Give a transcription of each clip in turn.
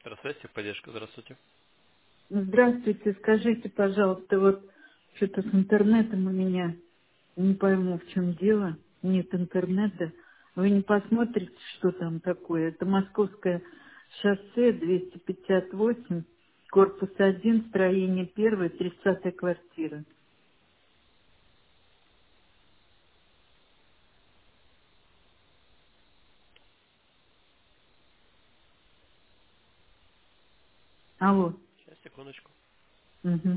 Здравствуйте, поддержка, здравствуйте. Здравствуйте, скажите, пожалуйста, вот что-то с интернетом у меня, не пойму, в чем дело, нет интернета. Вы не посмотрите, что там такое? Это Московское шоссе 258, корпус 1, строение 1, 30-я квартира. Алло. Сейчас, секундочку. Угу.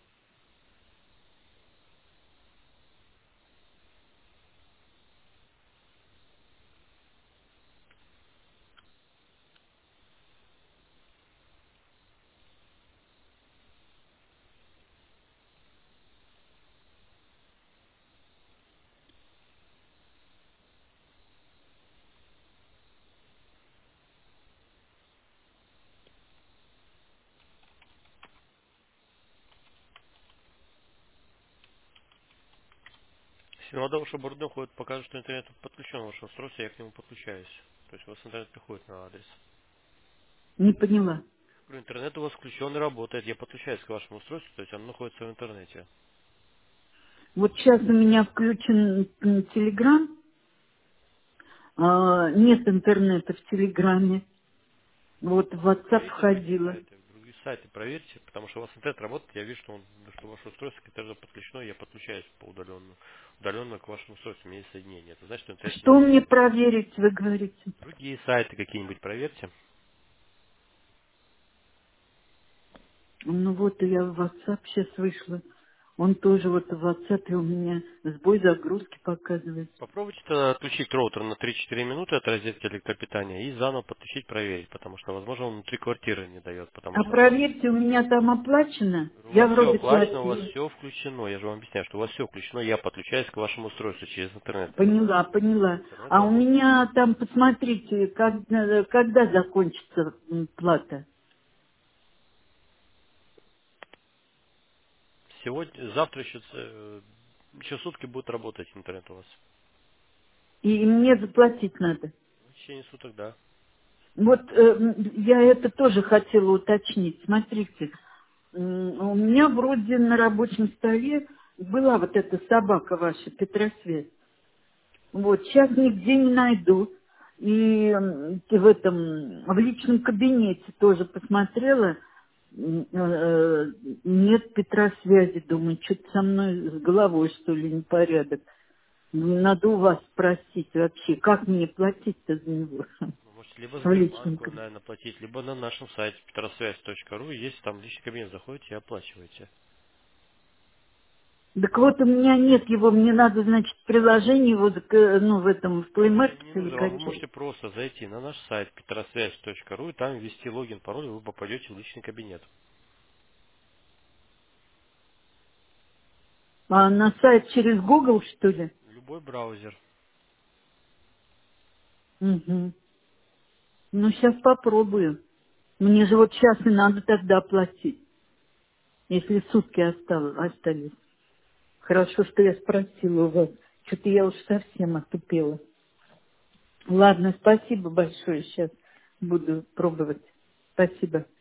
Если вода вашего борда уходит, покажет, что интернет подключен ваше устройство, я к нему подключаюсь. То есть у вас интернет приходит на адрес. Не поняла. Говорю, интернет у вас включен и работает, я подключаюсь к вашему устройству, то есть оно находится в интернете. Вот сейчас у меня включен Телеграм, нет интернета в Телеграме. Вот в WhatsApp Проверьте входила. другие сайты проверьте, потому что у вас интернет работает, я вижу, что ваше устройство к интернету подключено, я подключаюсь по удаленно к вашему устройству, у меня есть соединение. Это значит, что интернет не Что мне работает. проверить, вы говорите? Другие сайты какие-нибудь проверьте. Ну вот я в WhatsApp сейчас вышла. Он тоже вот в WhatsApp у меня сбой загрузки показывает. Попробуйте тогда отключить роутер на 3-4 минуты от розетки электропитания и заново подключить, проверить, потому что, возможно, он внутри квартиры не дает, потому А что у вас проверьте, у меня там оплачено. у Я вас все вроде оплачено, у вас платила. все включено. Я же вам объясняю, что у вас все включено, я подключаюсь к вашему устройству через интернет. Поняла, поняла. Интернет А у работает. меня там, посмотрите, когда закончится плата. Сегодня, завтра еще сутки будет работать интернет у вас. И мне заплатить надо. В течение суток, да. Вот я это тоже хотела уточнить. Смотрите, у меня вроде на рабочем столе была вот эта собака ваша, Петросвет. Вот, сейчас нигде не найду. И в личном кабинете тоже посмотрела. Нет Петросвязи, думаю, что-то со мной с головой, что ли, непорядок. Надо у вас спросить вообще, как мне платить-то за него Вы можете либо в личном Сбербанк кабинете. онлайн оплатить, либо на нашем сайте petrosвязь.ру, есть там личный кабинет, заходите и оплачиваете. Так вот, у меня нет его, мне надо, значит, приложение его, ну, в этом, в Play Приложение Market не или нужно, вам вы качать. можете просто зайти на наш сайт petrosвязь.ру и там ввести логин, пароль, и вы попадете в личный кабинет. А на сайт через Google, что ли? Любой браузер. Угу. Ну, сейчас попробую. Мне же вот сейчас и надо тогда платить, если сутки остались. Хорошо, что я спросила у вас. Что-то я уж совсем отупела. Ладно, спасибо большое. Сейчас буду пробовать. Спасибо.